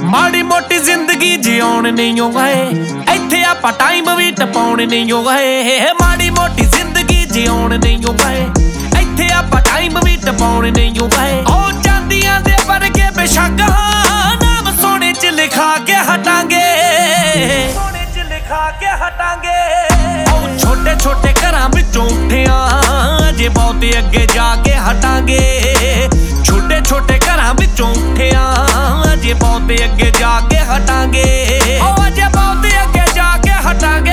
ਮਾੜੀ ਮੋਟੀ ਜ਼ਿੰਦਗੀ ਜਿਉਣ ਨਹੀਂ ਓ ਗਏ, ਇੱਥੇ ਆਪਾਂ ਟਾਈਮ ਵੀ ਟਪਾਉਣ ਨਹੀਂ ਓ ਗਏ। ਮਾੜੀ ਮੋਟੀ ਜ਼ਿੰਦਗੀ ਜਿਉਣ ਨਹੀਂ ਓ ਗਏ, ਇੱਥੇ ਆਪਾਂ ਟਾਈਮ ਵੀ ਟਪਾਉਣ ਨਹੀਂ ਓ ਗਏ। ਉਹ ਚਾਂਦੀਆਂ ਦੇ ਵਰਗੇ ਬੇਸ਼ੱਕ ਨਾਮ ਸੋਨੇ 'ਚ ਲਿਖਾ ਕੇ ਹਟਾਂਗੇ, ਸੋਨੇ 'ਚ ਲਿਖਾ ਕੇ ਹਟਾਂਗੇ। ਉਹ ਛੋਟੇ ਛੋਟੇ ਘਰਾਂ ਵਿੱਚੋਂ ਉੱਠਿਆ ਜੇ ਬਹੁਤੇ ਅੱਗੇ ਜਾ ਕੇ ਹਟਾਂਗੇ। ਛੋਟੇ ਛੋਟੇ ਘਰਾਂ ਵਿੱਚੋਂ ਉੱਠਿਆ ਜੇ ਬਹੁਤੇ ਅੱਗੇ ਜਾ ਕੇ ਹਟਾਂਗੇ। ਉਹ ਜੇ ਬਹੁਤੇ ਅੱਗੇ ਜਾ ਕੇ ਹਟਾਂਗੇ।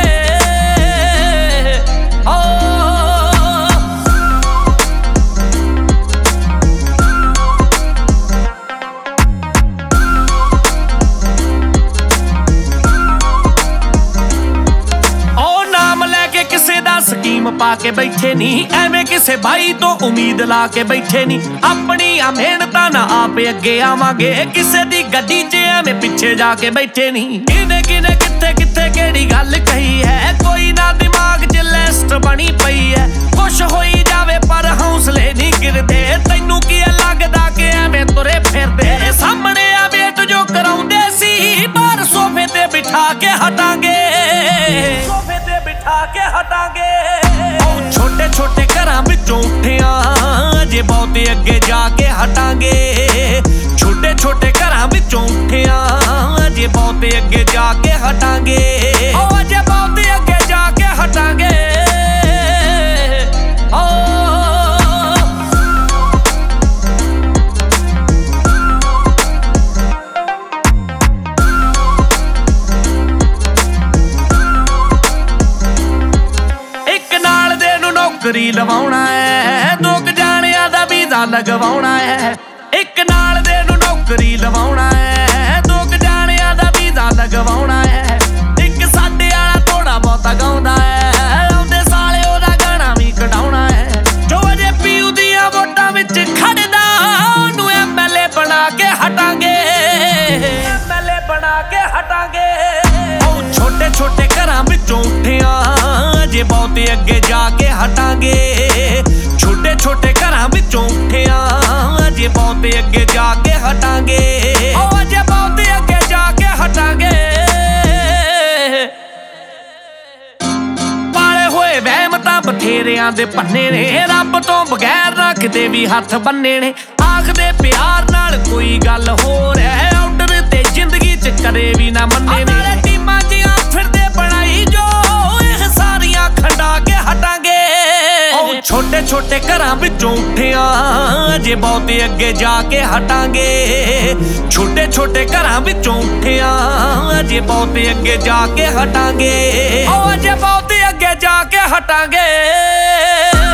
ਕਿਸੇ ਦਾ ਸਕੀਮ ਪਾ ਕੇ ਬੈਠੇ ਨਹੀਂ, ਐਵੇਂ ਕਿਸੇ ਬਾਈ ਤੋਂ ਉਮੀਦ ਲਾ ਕੇ ਬੈਠੇ ਨਹੀਂ। ਆਪਣੀਆਂ ਮਿਹਨਤਾਂ ਨਾਲ ਆਪੇ ਅੱਗੇ ਆਵਾਂਗੇ, ਕਿਸੇ ਦੀ ਗੱਡੀ 'ਚ ਐਵੇਂ ਪਿੱਛੇ ਜਾ ਕੇ ਬੈਠੇ ਨਹੀਂ। ਕਿਨੇ ਕਿਨੇ ਕਿੱਥੇ ਕਿੱਥੇ ਕਿਹੜੀ ਗੱਲ ਕਹੀ ਹੈ, ਕੋਈ ਨਾ ਦਿਮਾਗ 'ਚ ਲਿਸਟ ਬਣੀ ਪਈ ਹੈ। ਕੁਛ ਹੋਈ ਜਾਵੇ ਪਰ ਹੌਸਲੇ ਨਹੀਂ ਗਿਰਦੇ, ਤੈਨੂੰ ਕੀ ਲੱਗਦਾ ਕਿ ਐਵੇਂ ਤੁਰੇ ਫਿਰਦੇ। ਸਾਹਮਣੇ ਆ ਵੇਟ ਜੋ ਕਰਾਉਂਦੇ ਸੀ, ਬਾਹਰ ਸੋਫੇ ਤੇ ਬਿਠਾ ਕੇ ਹਟਾਂਗੇ, ਸੋਫੇ ਤੇ ਬਿਠਾ ਕੇ ਹਟਾਂਗੇ। ਉਹ ਛੋਟੇ ਛੋਟੇ ਘਰਾਂ ਵਿੱਚੋਂ ਉੱਠਿਆ ਜੇ ਬਹੁਤੇ ਅੱਗੇ ਜਾ ਕੇ ਹਟਾਂਗੇ। ਛੋਟੇ ਛੋਟੇ ਘਰਾਂ ਵਿੱਚੋਂ ਉੱਠਿਆ ਜੇ ਬਹੁਤੇ ਅੱਗੇ ਜਾ ਕੇ ਹਟਾਂਗੇ। ਉਹ ਜੇ ਬਹੁਤੇ ਅੱਗੇ ਜਾ ਕੇ ਹਟਾਂਗੇ। ਨੌਕਰੀ ਲਵਾਉਣਾ ਹੈ, 2 ਜਾਣਿਆਂ ਦਾ ਵੀਜ਼ਾ ਲਗਵਾਉਣਾ ਹੈ। ਇੱਕ ਨਾਲ ਦੇ ਨੂੰ ਨੌਕਰੀ ਲਵਾਉਣਾ ਹੈ, 2 ਜਾਣਿਆਂ ਦਾ ਵੀਜ਼ਾ ਲਗਵਾਉਣਾ ਹੈ। ਇੱਕ ਸਾਡੇ ਵਾਲਾ ਥੋੜਾ ਬਹੁਤਾ ਗਾਉਂਦਾ ਹੈ, ਆਉਂਦੇ ਸਾਲੇ ਉਹਦਾ ਗਾਣਾ ਵੀ ਕਢਾਉਣਾ ਹੈ। ਜੋ ਅਜੇ ਪੀਯੂ ਦੀਆਂ ਵੋਟਾਂ ਵਿੱਚ ਖੜਦਾ, ਉਹਨੂੰ MLA ਬਣਾ ਕੇ ਹਟਾਂਗੇ, MLA ਬਣਾ ਕੇ ਹਟਾਂਗੇ। ਉਹ ਛੋਟੇ ਛੋਟੇ ਘਰਾਂ ਵਿੱਚੋਂ ਉੱਠਿਆ ਜੇ ਬਹੁਤੇ ਅੱਗੇ ਜਾ ਕੇ ਹਟਾਂਗੇ। ਛੋਟੇ ਛੋਟੇ ਘਰਾਂ ਵਿੱਚੋਂ ਉੱਠਿਆ ਜੇ ਬਹੁਤੇ ਅੱਗੇ ਜਾ ਕੇ ਹਟਾਂਗੇ। ਉਹ ਜੇ ਬਹੁਤੇ ਅੱਗੇ ਜਾ ਕੇ ਹਟਾਂਗੇ। ਪਾਲੇ ਹੋਏ ਵਹਿਮ ਤਾਂ ਬਥੇਰਿਆਂ ਦੇ ਪੰਨੇ ਨੇ, ਰੱਬ ਤੋਂ ਬਗੈਰ ਰੱਖਦੇ ਵੀ ਹੱਥ ਬੰਨੇ ਨੇ। ਆਖਦੇ ਪਿਆਰ ਨਾਲ ਕੋਈ ਗੱਲ ਹੋਰ ਹੈ, ਆਰਡਰ ਤੇ ਜ਼ਿੰਦਗੀ 'ਚ ਕਦੇ ਵੀ ਨਾ ਮੰਨੇ ਨੇ। ਟੀਮਾਂ ਜੀਆਂ ਫਿਰਦੇ ਬਣਾਈ ਜੋ, ਇਹ ਸਾਰੀਆਂ ਖੰਡਾ ਕੇ ਹਟਾਂਗੇ। ਉਹ ਛੋਟੇ ਛੋਟੇ ਘਰਾਂ ਵਿੱਚੋਂ ਉੱਠਿਆ ਜੇ ਬਹੁਤੇ ਅੱਗੇ ਜਾ ਕੇ ਹਟਾਂਗੇ। ਛੋਟੇ ਛੋਟੇ ਘਰਾਂ ਵਿੱਚੋਂ ਉੱਠਿਆ ਜੇ ਬਹੁਤੇ ਅੱਗੇ ਜਾ ਕੇ ਹਟਾਂਗੇ। ਉਹ ਜੇ ਬਹੁਤੇ ਅੱਗੇ ਜਾ ਕੇ ਹਟਾਂਗੇ।